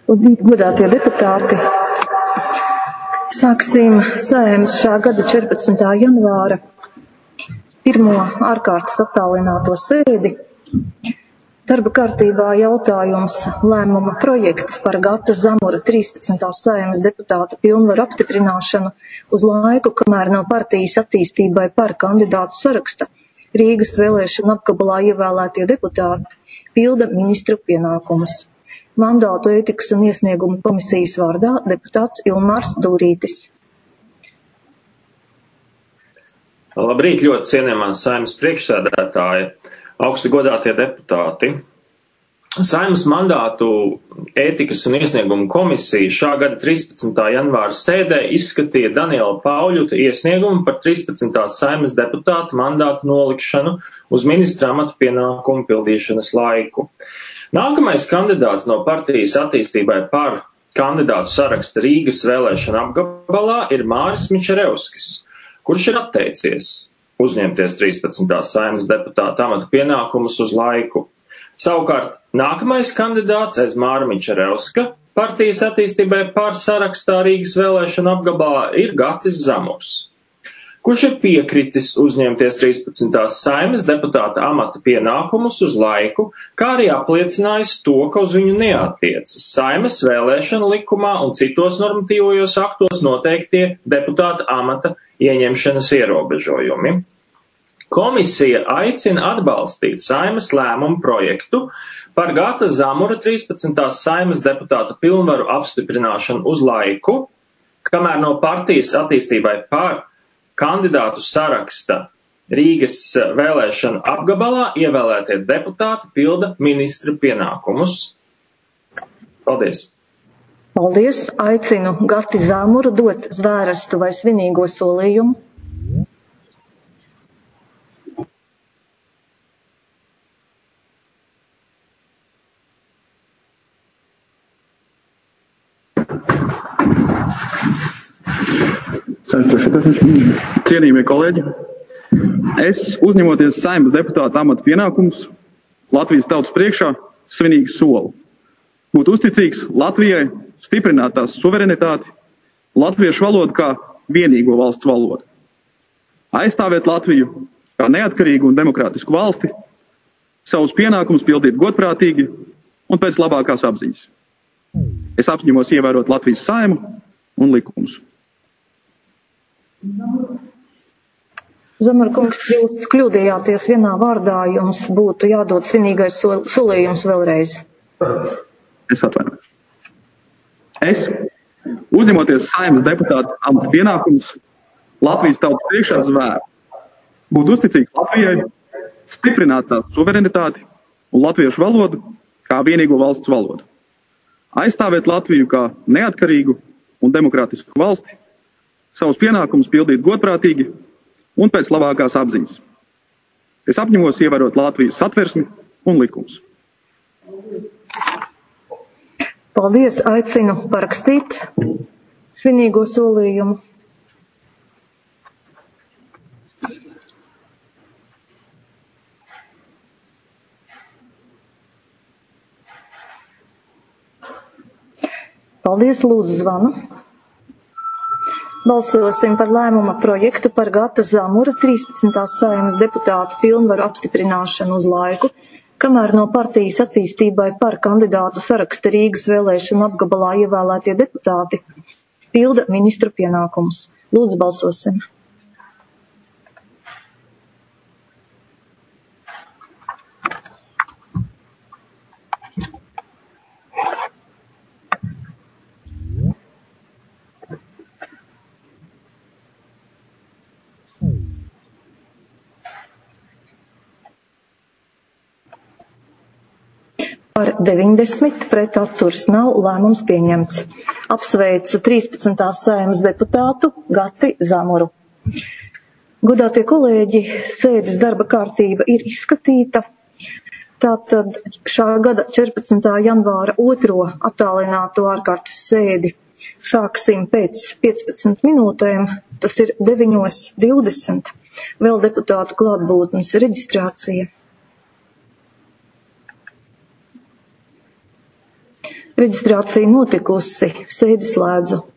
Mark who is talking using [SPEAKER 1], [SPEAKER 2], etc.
[SPEAKER 1] Godātie deputāti, sāksim Saeimas šā gada 14. janvāra pirmo ārkārtas attālināto sēdi. Darba kārtībā jautājums lēmuma projekts par Gata Zamura 13. Saeimas deputāta pilnvaru apstiprināšanu uz laiku, kamēr no partijas attīstībai par kandidātu saraksta Rīgas vēlēšanu apgabalā ievēlētie deputāti pilda ministru pienākumus. Mandātu ētikas un iesniegumu komisijas vārdā deputāts Ilmārs Dūrītis.
[SPEAKER 2] Labrīt, ļoti cienījamā Saeimas priekšsēdētāja, augsti godātie deputāti. Saeimas mandātu ētikas un iesniegumu komisija šā gada 13. janvāra sēdē izskatīja Daniela Pauļuta iesniegumu par 13. Saeimas deputāta mandātu nolikšanu uz ministra amata pienākumu pildīšanas laiku. Nākamais kandidāts no partijas attīstībai par kandidātu saraksta Rīgas vēlēšana apgabalā ir Māris Mičerevskis, kurš ir atteicies uzņemties 13. Saeimas deputāta amata pienākumus uz laiku. Savukārt, nākamais kandidāts aiz Māra Mičerevska partijas attīstībai par sarakstā Rīgas vēlēšana apgabalā ir Gatis Zamurs, kurš ir piekritis uzņemties 13. Saeimas deputāta amata pienākumus uz laiku, kā arī apliecinājis to, ka uz viņu neattiecas Saeimas vēlēšana likumā un citos normatīvajos aktos noteiktie deputāta amata ieņemšanas ierobežojumi. Komisija aicina atbalstīt Saeimas lēmumu projektu par Gata Zamura 13. Saeimas deputāta pilnvaru apstiprināšanu uz laiku, kamēr no partijas attīstībai par kandidātu saraksta Rīgas vēlēšana apgabalā ievēlētie deputāti pilda ministra pienākumus. Paldies!
[SPEAKER 1] Paldies! Aicinu Gati Zamuru dot zvērestu vai svinīgo solījumu.
[SPEAKER 3] Cienījamie kolēģi, es, uzņemoties Saeimas deputāta amata pienākumus, Latvijas tautas priekšā svinīgi solu būt uzticīgs Latvijai, stiprināt tās suverenitāti, latviešu valodu kā vienīgo valsts valodu, aizstāvēt Latviju kā neatkarīgu un demokrātisku valsti, savus pienākumus pildīt godprātīgi un pēc labākās apziņas. Es apņemos ievērot Latvijas Saeimu un likumus.
[SPEAKER 1] Zamura kungs, jūs kļūdījāties vienā vārdā, jums būtu jādod svinīgais solījums vēlreiz.
[SPEAKER 3] Es atvainojos. Es, uzņemoties Saeimas deputāta amata pienākumus, Latvijas tautas priekšā zvēru būt uzticīgs Latvijai, stiprināt tās suverenitāti un latviešu valodu kā vienīgo valsts valodu, aizstāvēt Latviju kā neatkarīgu un demokrātisku valsti, savus pienākumus pildīt godprātīgi un pēc labākās apziņas. Es apņemos ievērot Latvijas satversmi un likumus.
[SPEAKER 1] Paldies, aicinu parakstīt svinīgo solījumu. Paldies, lūdzu zvanu. Balsosim par lēmuma projektu par Gata Zamura 13. Saeimas deputāta pilnvaru apstiprināšanu uz laiku, kamēr no partijas attīstībai par kandidātu saraksta Rīgas vēlēšanu apgabalā ievēlētie deputāti pilda ministru pienākumus. Lūdzu, balsosim. Par 90 pret atturas nav, lēmums pieņemts. Apsveicu 13. Saeimas deputātu Gati Zamuru. Godātie kolēģi, sēdes darba kārtība ir izskatīta. Tātad šā gada 14. janvāra otro attālināto ārkārtas sēdi sāksim pēc 15 minūtēm, tas ir 9:20. Vēl deputātu klātbūtnes reģistrācija. Reģistrācija notikusi, sēdi slēdzu.